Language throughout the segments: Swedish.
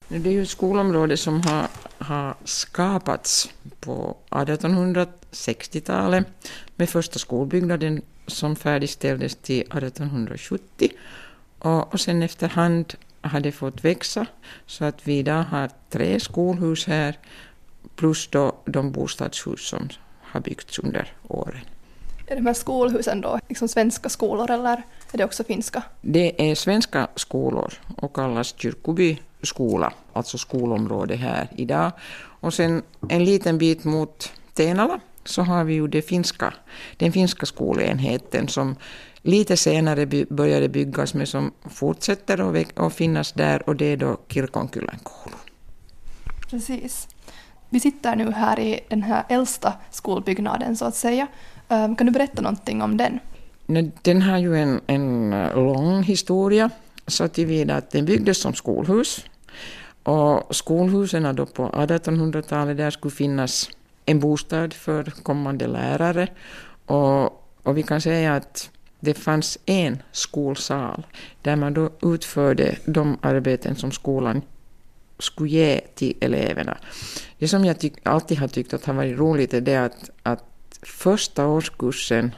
Det är ju ett skolområde som har skapats på 1860-talet med första skolbyggnaden som färdigställdes till 1870. Och sen efterhand har det fått växa så att vi idag har 3 skolhus här plus då de bostadshus som har byggts under åren. Är de här skolhusen då liksom svenska skolor eller är det också finska? Det är svenska skolor och kallas Kyrkkoby skola, alltså skolområde här idag. Och sen en liten bit mot Tenala så har vi ju den finska skolenheten som lite senare började byggas men som fortsätter att finnas där och det är då Kirkonkylän koulu. Precis. Vi sitter nu här i den här äldsta skolbyggnaden så att säga. Kan du berätta någonting om den? Den har ju en lång historia så tillvida att den byggdes som skolhus. Och skolhusen då på 1800-talet där skulle finnas en bostad för kommande lärare. Och vi kan säga att det fanns en skolsal där man då utförde de arbeten som skolan skulle ge till eleverna. Det som jag alltid har tyckt att har varit roligt är det att första årskursen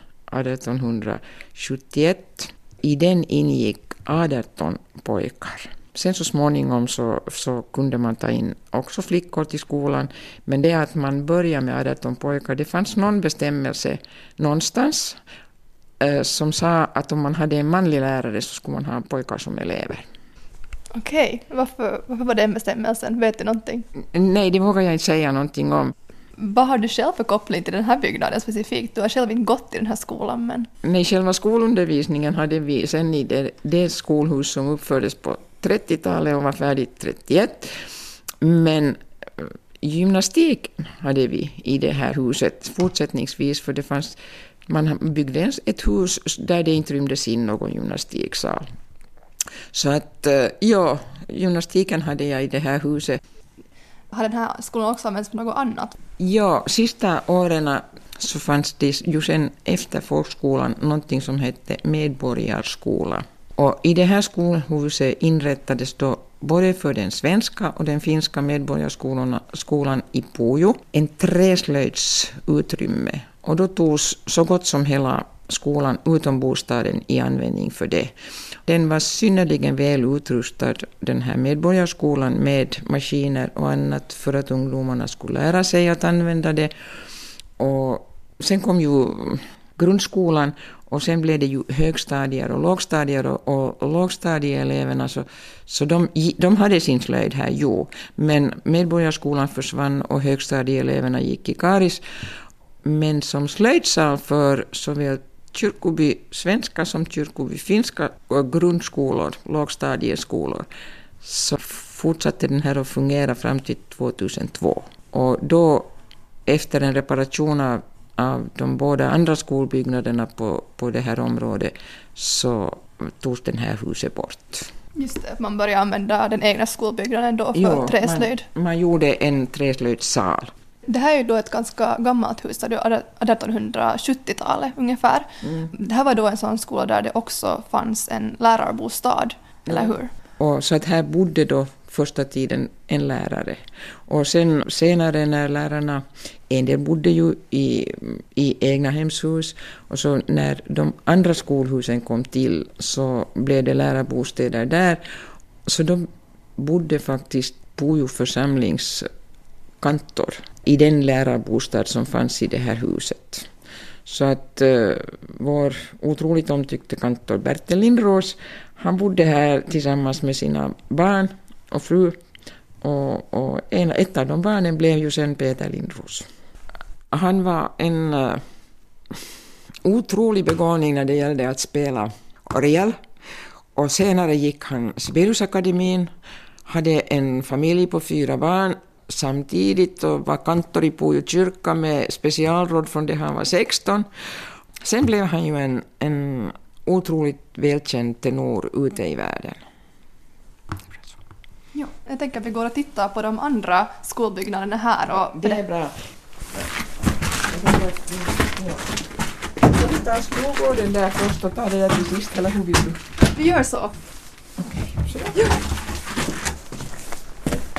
1871 i den ingick 18 pojkar. Sen så småningom så kunde man ta in också flickor till skolan. Men det att man började med 18 pojkar, det fanns någon bestämmelse någonstans som sa att om man hade en manlig lärare så skulle man ha pojkar som elever. Okej, varför var den bestämmelsen? Vet du någonting? Nej, det vågar jag inte säga någonting om. Vad har du själv för koppling till den här byggnaden specifikt? Du har själv inte gått i den här skolan, men... Nej, själva skolundervisningen hade vi sen i det skolhus som uppfördes på 30-talet och var färdigt 31. Men gymnastik hade vi i det här huset fortsättningsvis, för man byggde ett hus där det inte rymdes in någon gymnastiksal. Så att gymnastiken hade jag i det här huset. Har den här skolan också använts för något annat? Ja, sista åren så fanns det ju sen efter folkskolan någonting som hette medborgarskola. Och i det här skolhuset inrättades då både för den svenska och den finska medborgarskolan i Pujo en träslöjdsutrymme. Och då togs så gott som hela skolan utom bostaden i användning för det. Den var synnerligen väl utrustad, den här medborgarskolan, med maskiner och annat för att ungdomarna skulle lära sig att använda det. Och sen kom ju grundskolan och sen blev det ju högstadier och lågstadier och lågstadieeleverna så de hade sin slöjd här, jo. Men medborgarskolan försvann och högstadieeleverna gick i Karis. Men som slöjdsal för såväl Kyrkkoby svenska som Kyrkkoby finska grundskolor, lågstadieskolor, så fortsatte den här att fungera fram till 2002. Och då efter en reparation av de båda andra skolbyggnaderna på det här området så togs den här huset bort. Just det, man började använda den egna skolbyggnaden då för träslöjd. Man gjorde en träslöjdssal. Det här är ju då ett ganska gammalt hus, det är 1870-talet ungefär. Mm. Det här var då en sån skola där det också fanns en lärarbostad, eller hur? Och så att här bodde då första tiden en lärare. Och sen senare när lärarna, en del bodde ju i egna hemshus, och så när de andra skolhusen kom till så blev det lärarbostäder där. Så de bodde faktiskt Pujo församlingskantor i den lärarbostad som fanns i det här huset. Så att vår otroligt omtyckte kantor Bertil Lindros, han bodde här tillsammans med sina barn och fru. Och ett av de barnen blev ju sen Peter Lindros. Han var en otrolig begåvning när det gällde att spela orgel. Och senare gick han Sibeliusakademin, hade en familj på 4 barn samtidigt och var kantor i Pujo kyrka med specialråd från det han var 16. Sen blev han ju en otroligt välkänd tenor ute i världen. Ja, jag tänker att vi går och tittar på de andra skolbyggnaderna här. Och det är bra. Så vi tar skolgården där först och tar det där till sist, eller hur vill du? Vi gör så. Okej, så. Ja.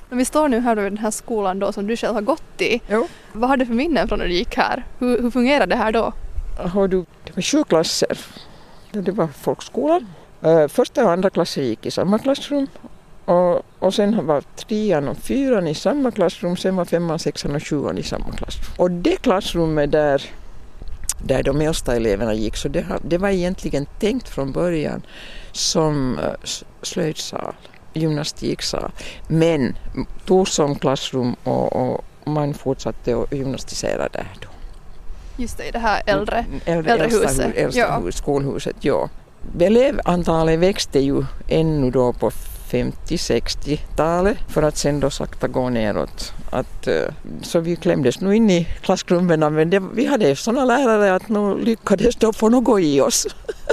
Vi står nu här i den här skolan då som du själv har gått i. Jo. Vad har du för minnen från när du gick här? Hur fungerade det här då? Det var 7 klasser. Det var folkskolan. Första och andra klasser gick i samma klassrum. Och sen var 3 och 4 i samma klassrum. Sen var 5, 6 och 7 i samma klassrum. Och det klassrummet där de äldsta eleverna gick, så det var egentligen tänkt från början som slöjdsal, gymnastiksal. Men tog som klassrum och man fortsatte att gymnastisera där då. Just det, i det här äldre huset. Äldsta skolhuset, ja. Elevantalet växte ju ännu då på 50-60-talet för att sen då sakta gå neråt. Så vi klämdes nu in i klassrummen, men vi hade sådana lärare att nu lyckades då få något i oss.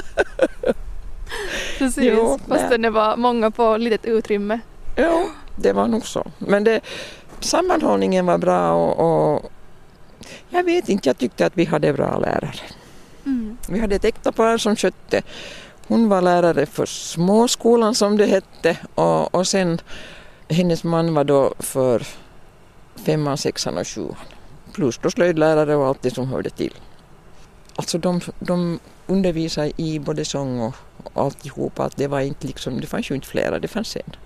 Precis, jo, fast det var många på litet utrymme. Ja, det var nog så. Men sammanhållningen var bra och jag vet inte, jag tyckte att vi hade bra lärare. Mm. Vi hade ett äkta som skötte. Hon var lärare för småskolan som det hette och sen hennes man var då för 5, 6 och 7. Plus då slöjdlärare och allt det som hörde till. Alltså de undervisade i både sång och alltihopa. Att det var inte liksom, det fanns ju inte flera, det fanns en.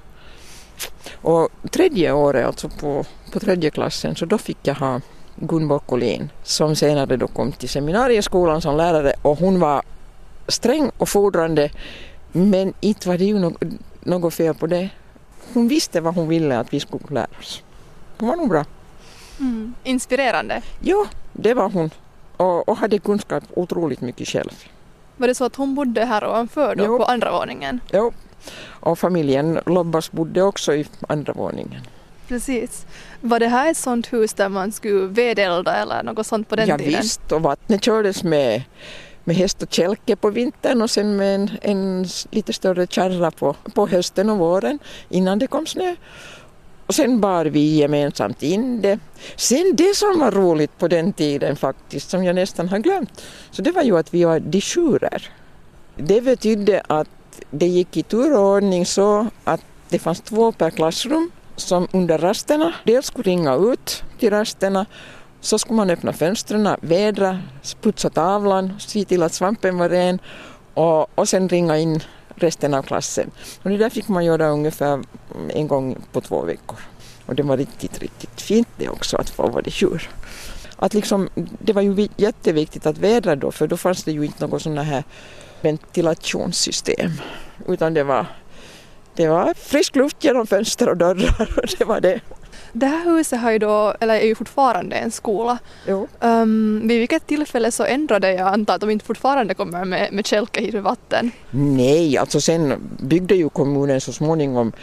Och 3:e året, alltså på 3:e klassen, så då fick jag ha Gun Bokkolin som senare då kom till seminarieskolan som lärare, och hon var sträng och fordrande, men inte var det ju något fel på det. Hon visste vad hon ville att vi skulle lära oss. Hon var nog bra. Mm. Inspirerande. Ja, det var hon. Och hade kunskap otroligt mycket själv. Var det så att hon bodde här ovanför då, på andra våningen? Jo, och familjen Lobbas bodde också i andra våningen. Precis. Var det här ett sånt hus där man skulle vedelda eller något sånt på den tiden? Ja visst, och vattnet kördes med häst och kälke på vintern och sen med en lite större kärra på hösten och våren innan det kom snö. Och sen bar vi gemensamt in det. Sen det som var roligt på den tiden faktiskt, som jag nästan har glömt, så det var ju att vi var disjurer. Det betydde att det gick i tur och ordning så att det fanns 2 per klassrum som under rasterna dels skulle ringa ut till rasterna. Så skulle man öppna fönstren, vädra, putsa tavlan, se till att svampen var ren och sen ringa in resten av klassen. Och det där fick man göra ungefär en gång på 2 veckor. Och det var riktigt fint det också att få vara disjur. Att liksom, det var ju jätteviktigt att vädra då, för då fanns det ju inte något sådana här ventilationssystem. Utan det var frisk luft genom fönster och dörrar och det var det. Det här huset har ju då, eller är ju fortfarande en skola. Jo. Vid vilket tillfälle så ändrade jag antar att de inte fortfarande kommer med kälke hit med vatten? Nej, alltså sen byggde ju kommunen så småningom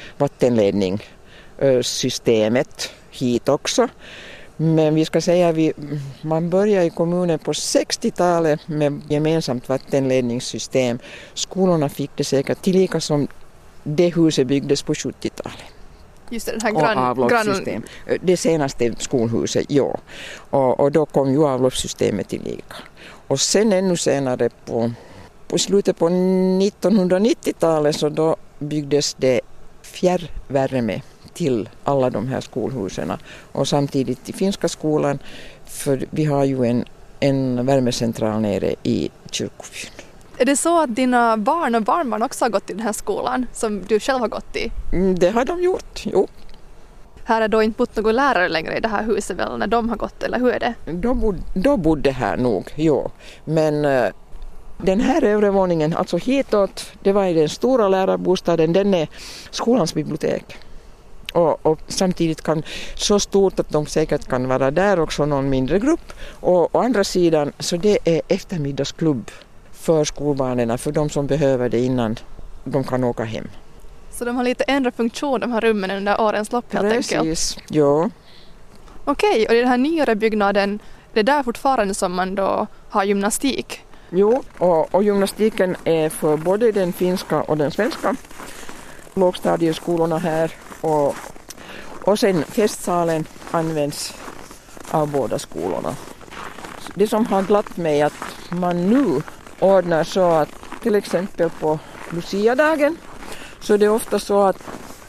vattenledningssystemet hit också. Men vi ska säga man började i kommunen på 60-talet med gemensamt vattenledningssystem. Skolorna fick det säkert tillika som det huset byggdes på 70-talet. Just det, den här avloppssystem. Det senaste skolhuset, ja. Och då kom ju avloppssystemet tillika. Och sen ännu senare på slutet på 1990-talet så då byggdes det fjärrvärme till alla de här skolhusen. Och samtidigt i finska skolan, för vi har ju en värmecentral nere i kyrkobyn. Är det så att dina barn och barnbarn också har gått i den här skolan som du själv har gått i? Det har de gjort, jo. Här är då inte bott någon lärare längre i det här huset väl när de har gått, eller hur är det? Då bodde här nog, jo. Men den här övervåningen, alltså hitåt, det var i den stora lärarbostaden, den är skolans bibliotek. Och samtidigt så stort att de säkert kan vara där också någon mindre grupp. Och å andra sidan så det är eftermiddagsklubb för skolbarnen, för de som behöver det innan de kan åka hem. Så de har lite ändrat funktion, de här rummen under årens lopp helt enkelt? Precis, ja. Okej, och i den här nyare byggnaden, det är där fortfarande som man då har gymnastik? Jo, och gymnastiken är för både den finska och den svenska lågstadieskolorna här. Och sen festsalen används av båda skolorna. Det som har glatt mig att man nu ordnar så att till exempel på Lucia-dagen så är det ofta så att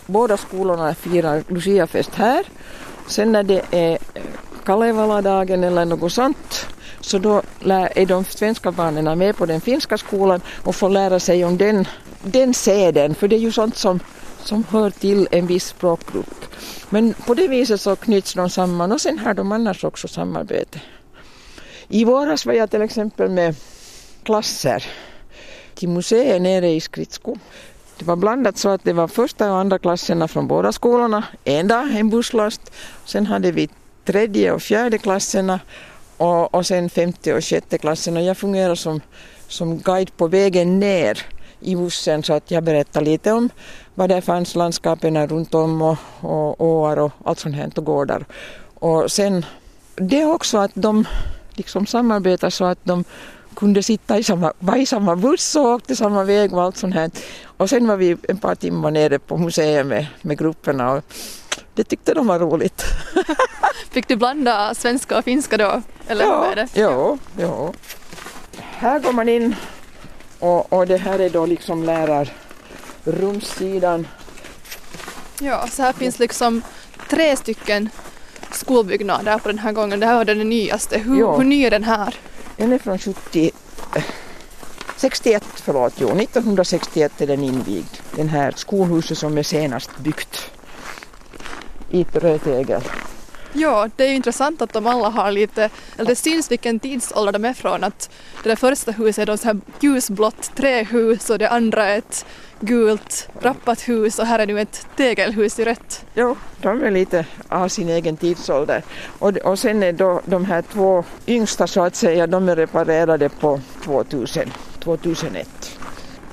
båda skolorna firar Luciafest här. Sen när det är Kalevala-dagen eller något sånt, så då är de svenska barnen med på den finska skolan och får lära sig om den seden, för det är ju sånt som hör till en viss språkgrupp. Men på det viset så knyts de samman, och sen har de annars också samarbete. I våras var jag till exempel med klasser till museet nere i Skritsko. Det var blandat så att det var första och andra klasserna från båda skolorna. En dag en busslast. Sen hade vi tredje och fjärde klasserna och sen femte och sjätte klasserna. Jag fungerar som guide på vägen ner i bussen, så att jag berättar lite om vad det fanns, landskapen runt om och åar och allt sånt här och gårdar. Och sen det är också att de liksom samarbetar så att de kunde sitta i samma buss och åkte samma väg och allt sånt här. Och sen var vi ett par timmar nere på museet med grupperna, och det tyckte de var roligt. Fick du blanda svenska och finska då? Eller ja, är det? Ja. Här går man in och det här är då liksom lärarrumssidan. Ja, så här finns liksom 3 stycken skolbyggnader på den här gången. Det här var den nyaste. Hur ny är den här? Den är från 1961 är den invigd. Den här skolhuset som är senast byggt i rödtegel. Ja, det är ju intressant att de alla har lite, eller det syns vilken tidsålder de är från, att det där första huset är då så här ljusblått trähus och det andra är ett gult rappat hus och här är nu ett tegelhus i rött. Jo, de är lite av sin egen tidsålder. Och sen är då de här 2 yngsta så att säga, de är reparerade på 2001.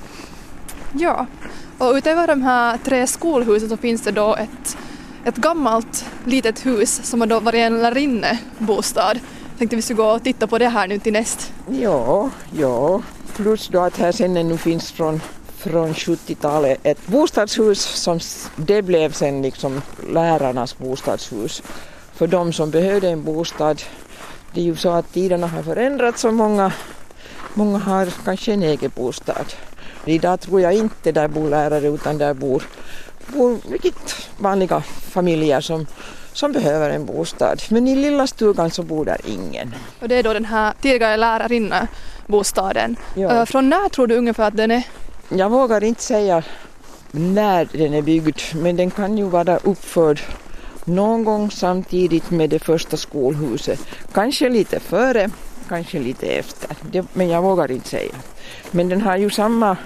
Ja, och utöver de här 3 skolhusen så finns det då ett gammalt litet hus som har då varit en lärinnebostad. Jag tänkte vi skulle gå och titta på det här nu till näst. Ja. Plus då att här sen nu finns från 70-talet ett bostadshus som det blev sen liksom lärarnas bostadshus. För de som behövde en bostad. Det är ju så att tiderna har förändrats och många har kanske en egen bostad. Idag tror jag inte där bor lärare, utan där bor riktigt vanliga familjer som behöver en bostad. Men i lilla stugan så bor där ingen. Och det är då den här tidigare lärarinna-bostaden. Ja. Från när tror du ungefär att den är? Jag vågar inte säga när den är byggd, men den kan ju vara uppförd någon gång samtidigt med det första skolhuset. Kanske lite före, kanske lite efter. Men jag vågar inte säga. Men den har ju samma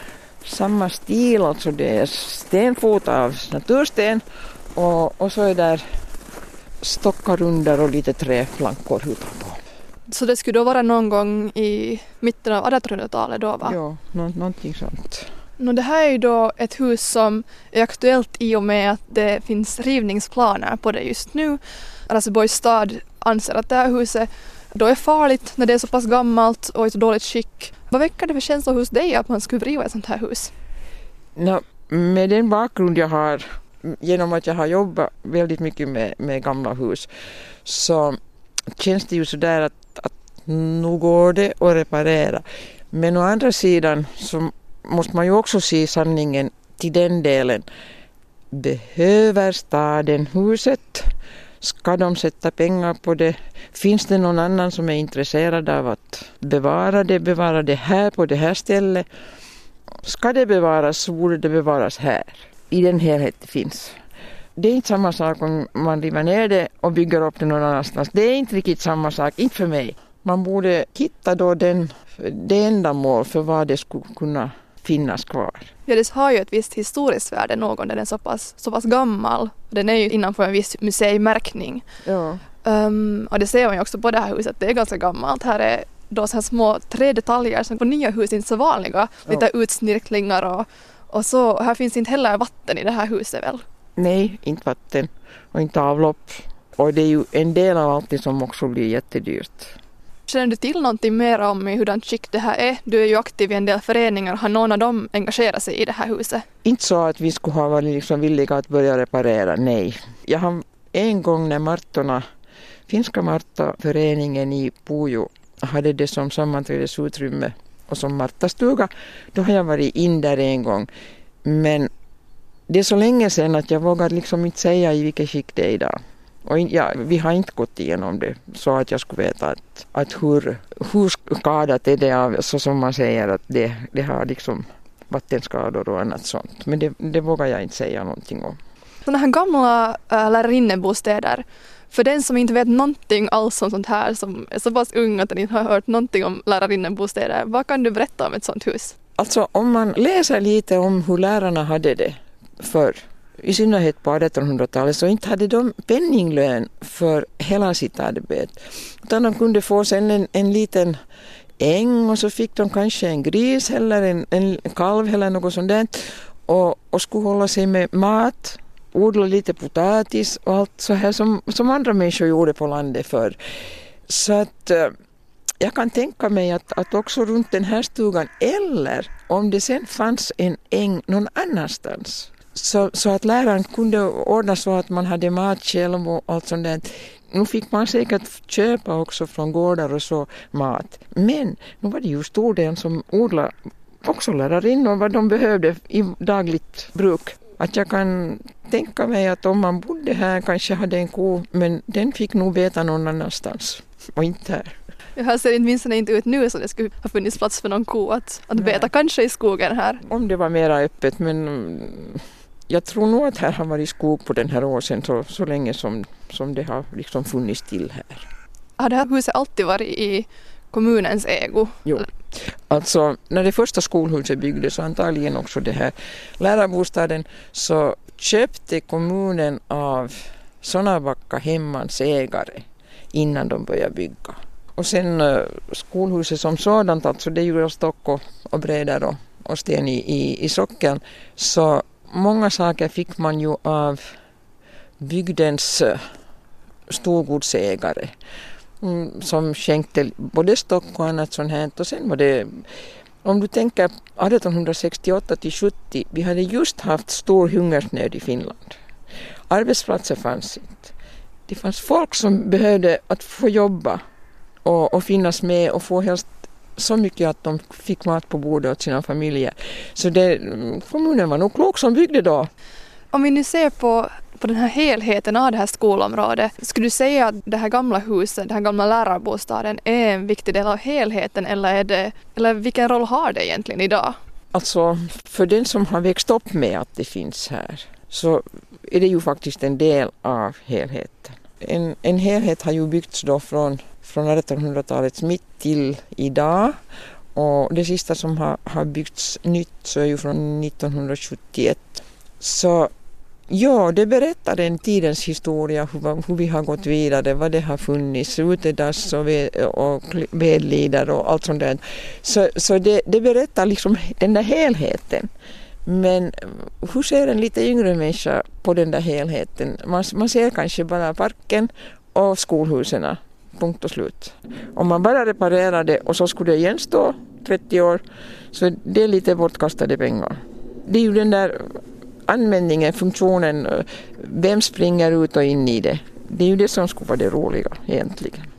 stil, alltså det är stenfot av natursten och så är där stockar under och lite träflankor utanpå. Så det skulle då vara någon gång i mitten av 1800-talet då, va? Ja, någonting sånt. Det här är ju då ett hus som är aktuellt i och med att det finns rivningsplaner på det just nu. Raseborgs stad anser att det här huset då är farligt när det är så pass gammalt och i så dåligt skick. Vad väcker det för känslor hos dig att man skulle riva ett sånt här hus? Med den bakgrund jag har, genom att jag har jobbat väldigt mycket med gamla hus, så känns det ju sådär att nu går det att reparera. Men å andra sidan så måste man ju också se sanningen till den delen. Behöver staden huset? Ska de sätta pengar på det? Finns det någon annan som är intresserad av att bevara det här på det här stället? Ska det bevaras så borde det bevaras här. I den helhet det finns. Det är inte samma sak om man river ner det och bygger upp det någon annanstans. Det är inte riktigt samma sak, inte för mig. Man borde hitta då det ändamål för vad det skulle kunna finnas kvar. Ja, det har ju ett visst historiskt värde någon, den är så pass gammal. Den är ju innanför en viss museimärkning. Ja. Och det ser man ju också på det här huset, det är ganska gammalt. Här är då så här små trädetaljer som på nya hus är inte så vanliga. Lite utsnirklingar och så. Här finns inte heller vatten i det här huset väl? Nej, inte vatten och inte avlopp. Och det är ju en del av allt det som också blir jättedyrt. Känner du till någonting mer om hurdant skick det här är? Du är ju aktiv i en del föreningar. Har någon av dem engagerat sig i det här huset? Inte så att vi skulle ha varit liksom villiga att börja reparera, nej. Jag har en gång när finska Martaföreningen i Pujo hade det som sammanträdesutrymme och som Martastuga, då har jag varit in där en gång. Men Det är så länge sedan att jag vågar liksom inte säga i vilket skick det är idag. Och vi har inte gått igenom det så att jag skulle veta att hur skadat är det av, så som man säger att det har liksom vattenskador och annat sånt. Men det vågar jag inte säga någonting om. Sådana här gamla lärarinnebostäder, för den som inte vet någonting alls om sånt här, som är så pass ung att den inte har hört någonting om lärarinnebostäder, vad kan du berätta om ett sånt hus? Alltså om man läser lite om hur lärarna hade det förr, i synnerhet på 1800-talet, så inte hade de penninglön för hela sitt arbete. Utan de kunde få sen en liten äng och så fick de kanske en gris eller en kalv eller något sånt där. Och skulle hålla sig med mat, odla lite potatis och allt så här som andra människor gjorde på landet förr. Så att jag kan tänka mig att också runt den här stugan, eller om det sen fanns en äng någon annanstans, så att läraren kunde ordna så att man hade mat själv och allt sånt där. Nu fick man säkert köpa också från gårdar och så mat. Men nu var det ju stor del som odlade också lärarinnor vad de behövde i dagligt bruk. Att jag kan tänka mig att om man bodde här kanske hade en ko, men den fick nog veta någon annanstans och inte här. Jag ser inte ut nu så det skulle ha funnits plats för någon ko att beta kanske i skogen här. Om det var mera öppet, men jag tror nog att här har varit skog på den här åsen så länge som det har liksom funnits till här. Har det här huset alltid varit i kommunens ägo? Jo, alltså när det första skolhuset byggdes och antagligen också det här lärarbostaden, så köpte kommunen av Sonabacka hemmans ägare innan de började bygga. Och sen skolhuset som sådant, alltså det är ju stock och brädor och sten i socken, så många saker fick man ju av bygdens storgodsägare som skänkte både stock och annat sånt här. Och sen var det, om du tänker 1868 till 70, vi hade just haft stor hungersnöd i Finland. Arbetsplatser fanns inte. Det fanns folk som behövde att få jobba och finnas med och få helst så mycket att de fick mat på bordet åt sina familjer. Så kommunen var nog klok som byggde då. Om vi nu ser på den här helheten av det här skolområdet, skulle du säga att det här gamla huset, den här gamla lärarbostaden är en viktig del av helheten, eller vilken roll har det egentligen idag? Alltså för den som har växt upp med att det finns här, så är det ju faktiskt en del av helheten. En helhet har ju byggts då från 1800-talets mitt till idag, och det sista som har byggts nytt så är ju från 1971. Så ja, det berättar den tidens historia, hur vi har gått vidare, vad det har funnits, utedass och vedlider och allt sånt där. Så det berättar liksom den där helheten. Men hur ser en lite yngre människa på den där helheten? Man ser kanske bara parken och skolhusen, punkt och slut. Om man bara reparerar det och så skulle det igen stå 30 år, så det är lite bortkastade pengar. Det är ju den där användningen, funktionen, vem springer ut och in i det. Det är ju det som skulle vara det roliga egentligen.